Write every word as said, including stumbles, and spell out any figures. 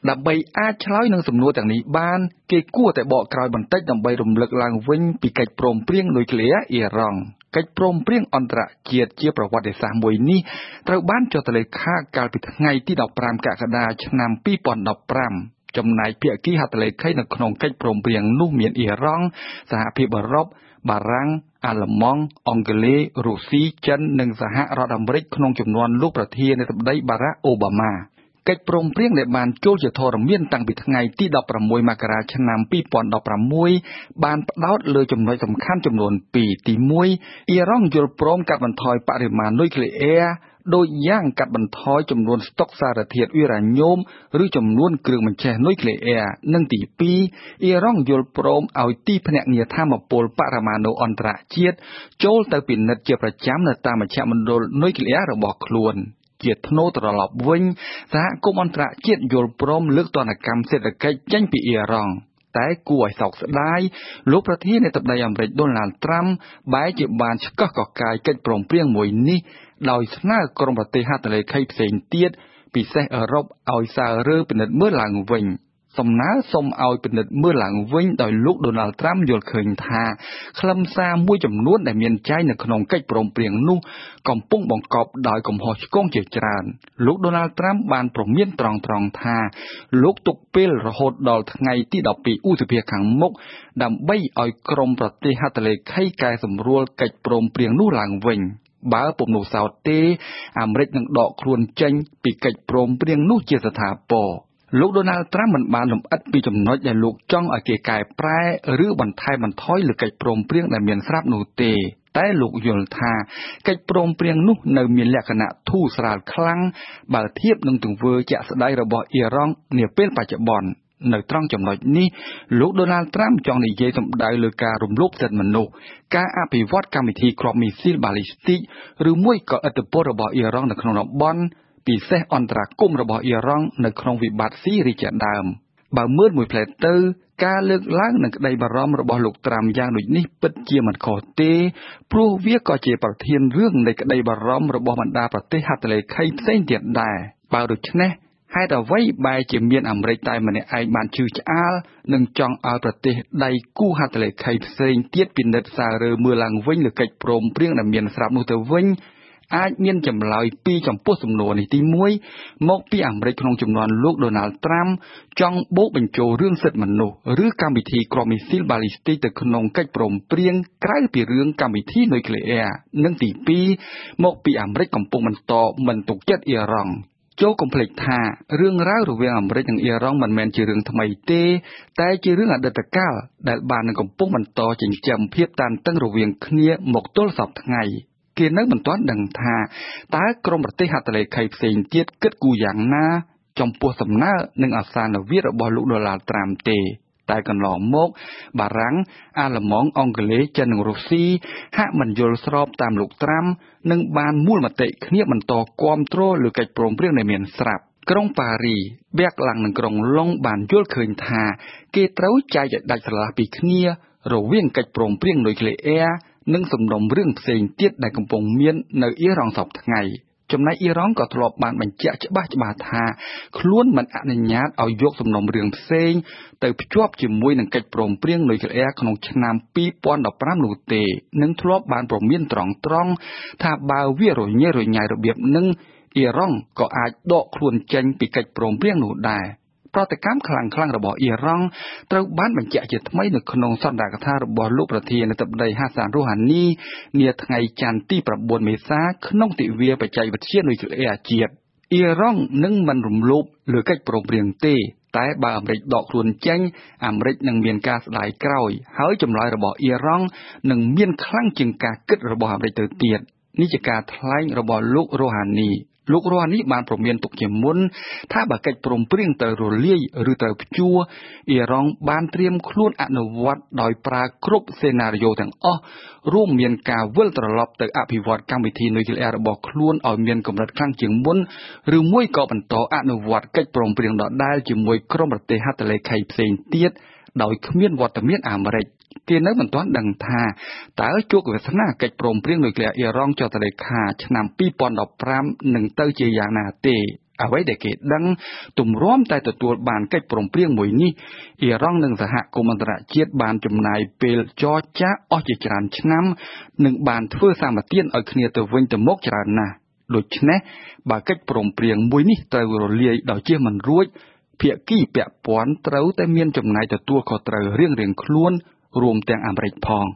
ដើម្បីអាចឆ្លើយនឹងសំណួរទាំងនេះបានគេគួរតែបកក្រោយបន្តិចដើម្បីរំលឹកឡើងវិញពីកិច្ចព្រមព្រៀងនុយក្លេអ៊ែរអ៊ីរ៉ង់កិច្ចព្រមព្រៀងអន្តរជាតិជាប្រវត្តិសាស្ត្រមួយនេះត្រូវបានចុះហត្ថលេខាកាលពីថ្ងៃទីដប់ប្រាំកក្កដាឆ្នាំពីរពាន់ដប់ប្រាំចំណែកភាគីហត្ថលេខីនៅក្នុងកិច្ចព្រមព្រៀងនោះមានអ៊ីរ៉ង់សហភាពអឺរ៉ុបបារាំងអាល្លឺម៉ង់អង់គ្លេសរុស្ស៊ីចិននិងសហរដ្ឋអាមេរិកក្នុងចំនួនលោកប្រធានាធិបតីបារ៉ាក់អូបាម៉ាកិច្ចព្រមព្រៀងដែលបានចូលជាធរមានតាំងពីថ្ងៃទីដប់ប្រាំមួយមករាឆ្នាំពីរពាន់ដប់ប្រាំមួយបានផ្ដោតលើចំណុចសំខាន់ចំនួនពីរទីមួយអ៊ីរ៉ង់យល់ព្រមកាត់បន្ថយបរិមាណនុយក្លេអ៊ែរដោយយ៉ាងកាត់បន្ថយចំនួនស្តុកសារធាតុអ៊ុយរ៉ាញ៉ូមឬចំនួនគ្រឿងបញ្ចេះនុយក្លេអ៊ែរនិងទីពីរអ៊ីរ៉ង់យល់ព្រមឲ្យទីភ្នាក់ងារថាមពលបរមាណុអន្តរជាតិចូលទៅពិនិត្យជាប្រចាំនៅតាមមជ្ឈមណ្ឌលនុយក្លេអ៊ែររបស់ខ្លួនជាធ្នូត្រឡប់វិញសហគមន៍អន្តរជាតិយល់ព្រមលើកទណ្ឌកម្មសេដ្ឋកិច្ចចេញពីអ៊ីរ៉ង់តែគួរឲ្យសោកស្ដាយលោកប្រធានាធិបតីអាមេរិកដូណាល់ត្រាំបែរជាបានឆ្កឹះកកាយកិច្ចព្រមព្រៀងមួយនេះដោយស្នើក្រុមប្រទេសហត្ថលេខីផ្សេងទៀតពិសេសអឺរ៉ុបឲ្យសាររើពិនិត្យមើលឡើងវិញសំណើសុំឲ្យពិនិត្យមើលឡើងវិញដោយលោកដូណាល់ត្រាំយល់ឃើញថាខ្លឹមសារមួយចំនួនដែលមានចែងនៅក្នុងកិច្ចព្រមព្រៀងនោះកំពុងបង្កប់ដោយកំហុសឆ្គងជាច្រើនលោកដូណាល់ត្រាំបានប្រមានត្រង់ត្រង់ថាលោកទុកពេលរហូតដល់ថ្ងៃទីដប់ពីរឧសភាខាងមុខដើម្បីឲ្យក្រុមប្រទេសហត្ថលេខីកែសម្រួលកិច្ចព្រមព្រៀងនោះឡើងវិញបើពុំនោះសោតទេអាមេរិកនឹងដកខ្លួនចេញពីកិច្ចព្រមព្រៀងនោះជាស្ថាពរលោកដូណាល់ត្រាំមិនបានលម្អិតពីចំណុចដែលលោកចង់ឲ្យគេកែប្រែឬបន្ថែមបន្ថយលើកិច្ចព្រមព្រៀងដែលមានស្រាប់នោះទេតែលោកយល់ថាកិច្ចព្រមព្រៀងនោះនៅមានលក្ខណៈធូរស្រាលខ្លាំងបើធៀបនឹងទង្វើជាក់ស្ដែងរបស់អ៊ីរ៉ង់នាពេលបច្ចុប្បន្ននៅត្រង់ចំណុចនេះលោកដូណាល់ត្រាំចង់និយាយសម្ដៅលើការរំលោភសិទ្ធិមនុស្សការអភិវឌ្ឍកម្មវិធីគ្រាប់មីស៊ីលបាឡីស្ទីកឬមួយក៏ឥទ្ធិពលរបស់អ៊ីរ៉ង់នៅក្នុងតំបន់ពិសេសអន្តរាគមន៍របស់អ៊ីរ៉ង់នៅក្នុងវិបត្តិស៊ីរីជាដើមបើមើលមួយផ្លែតទៅការលើកឡើងនឹងក្តីបារម្ភរបស់លោកត្រាំយ៉ាងដូចនេះពិតជាមិនខុសទេព្រោះវាក៏ជាប្រធានរឿងនៃក្តីបារម្ភរបស់បណ្ដាប្រទេសហត្ថលេខីផ្សេងទៀតដែរបើដូច្នេះហេតុអ្វីបែរជាមានអាមេរិកតែម្នាក់ឯងបានជឿឆ្អាលនិងចង់ឲ្យប្រទេសដៃគូហត្ថលេខីផ្សេងទៀតពិនិត្យសាររើមើលឡើងវិញលើកិច្ចព្រមព្រៀងដែលមានស្រាប់នោះទៅវិញអាចមានចម្លើយពីរចំពោះសំណួរនេះទីមួយមកពីអាមេរិកក្នុងចំនួនលោកដូណាល់ត្រាំចង់បូកបញ្ចូលរឿងសិទ្ធិមនុស្សឬកម្មវិធីគ្រាប់មីស៊ីលបាឡីស្ទីកទៅក្នុងកិច្ចព្រមព្រៀងក្រៅពីរឿងកម្មវិធីនុយក្លេអ៊ែរនិងទីពីរមកពីអាមេរិកកំពុងបន្តមិនទុកចិត្តអ៊ីរ៉ង់ចូលកុំភ្លេចថារឿងរ៉ាវរវាងអាមេរិកនិងអ៊ីរ៉ង់មិនមែនជារឿងថ្មីទេតែជារឿងអតីតកាលដែលបាននឹងកំពុងបន្តចិញ្ចឹមភាពតានតឹងរវាងគ្នាមកទល់សព្វថ្ងៃគេនៅមិនទាន់ដឹងថាតើក្រុមប្រទេសហត្ថលេខីផ្សេងទៀតគិតគូរយ៉ាងណាចំពោះសំណើនិងអសានវារបស់លោកដូណាល់ត្រាំទេតែកន្លងមកបារាំងអាល្លឺម៉ង់អង់គ្លេសចិននិងរុស្ស៊ីហាក់មិនយល់ស្របតាមលោកត្រាំនិងបានមូលមតិគ្នាបន្តគាំទ្រលើកិច្ចព្រមព្រៀងដែលមានស្រាប់ក្រុងប៉ារីបែកឡើងនឹងក្រុងឡុងបានយល់ឃើញថាគេត្រូវចែកឲ្យដាច់ស្រឡះពីគ្នារវាងកិច្ចព្រមព្រៀងនុយក្លេអ៊ែរនិងសំណុំរឿងផ្សេងទៀតដែលកំពុងមាននៅអ៊ីរ៉ង់សពថ្ងៃចំណែកអ៊ីរ៉ង់ក៏ធ្លាប់បានបញ្ជាក់ច្បាស់ច្បាស់ថាខ្លួនមិនអនុញ្ញាតឲ្យយកសំណុំរឿងផ្សេងទៅភ្ជាប់ជាមួយនឹងកិច្ចព្រមព្រៀងនុយក្លេអ៊ែរក្នុងឆ្នាំពីរពាន់ដប់ប្រាំនោះទេនិងធ្លាប់បានប្រមានត្រង់ត្រង់ថាបើវារញ៉េរញ៉ៃរបៀបនឹងអ៊ីរ៉ង់ក៏អាចដកខ្លួនចេញពីកិច្ចព្រមព្រៀងនោះដែរប្រតិកម្មខ្លាំងខ្លាំងរបស់អ៊ីរ៉ង់ត្រូវបានបញ្ជាក់ជាថ្មីនៅក្នុងសន្និកថារបស់លោកប្រធានាធិបតីហាសានរូហានីនាថ្ងៃច័ន្ទទីប្រាំបួនមេសាក្នុងទិវាបច្ចេកវិទ្យានុយក្លេអ៊ែរជាតិអ៊ីរ៉ង់នឹងមិនរំលោភលើកិច្ចព្រមព្រៀងទេតែបើអាមេរិកដកខ្លួនចេញអាមេរិកនឹងមានការស្ដាយក្រោយហើយចម្លើយរបស់អ៊ីរ៉ង់នឹងមានខ្លាំងជាងការគិតរបស់អាមេរិកទៅទៀតនេះជាការថ្លែងរបស់លោករ៉ូហានីលោករ៉ូហានីបានប្រមានទុកជាមុនថាបើកិច្ចព្រមព្រៀងទៅរលាយឬទៅព្យួរអ៊ីរ៉ង់បានត្រៀមខ្លួនអនុវត្តដោយប្រើគ្រប់សេណារីយ៉ូទាំងអស់រួមមានការវិលត្រឡប់ទៅអភិវឌ្ឍកម្មវិធីនុយក្លេអ៊ែររបស់ខ្លួនឲ្យមានកម្រិតខ្លាំងជាងមុនឬមួយក៏បន្តអនុវត្តកិច្ចព្រមព្រៀងដដែលជាមួយក្រុមប្រទេសហត្ថលេខីផ្សេងទៀតដោយគ្មានវត្តមានអាមេរិកគេនៅមិនទាន់ដឹងថាតើជោគវាសនាកិច្ចព្រមព្រៀងនុយក្លេអ៊ែរអ៊ីរ៉ង់ចុះហត្ថលេខាឆ្នាំពីរពាន់ដប់ប្រាំនឹងទៅជាយ៉ាងណាទេអ្វីដែលគេដឹងទម្រាំតែទទួលបានកិច្ចព្រមព្រៀងមួយនេះអ៊ីរ៉ង់និងសហគមន៍អន្តរជាតិបានចំណាយពេលចរចាអស់ជាច្រើនឆ្នាំនិងបានធ្វើសម្បទានឲ្យគ្នាទៅវិញទៅមកច្រើនណាស់ដូច្នេះបើកិច្ចព្រមព្រៀងមួយនេះត្រូវរលាយដោយជៀសមិនរួចភាគីពាក់ព័ន្ធត្រូវតែមានចំណាយទទួលខុសត្រូវរៀងៗខ្លួនរួមទាំងអាមេរិកផង